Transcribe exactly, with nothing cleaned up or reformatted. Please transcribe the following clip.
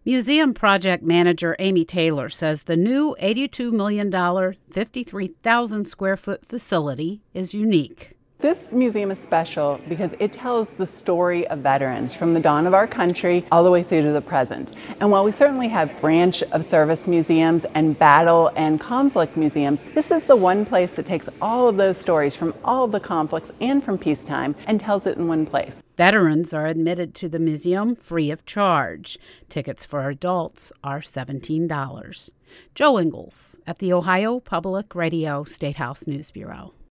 Museum project manager Amy Taylor says the new eighty-two million dollars, fifty-three thousand square foot facility is unique. This museum is special because it tells the story of veterans from the dawn of our country all the way through to the present. And while we certainly have branch of service museums and battle and conflict museums, this is the one place that takes all of those stories from all of the conflicts and from peacetime and tells it in one place. Veterans are admitted to the museum free of charge. Tickets for adults are seventeen dollars. Joe Ingles at the Ohio Public Radio State House News Bureau.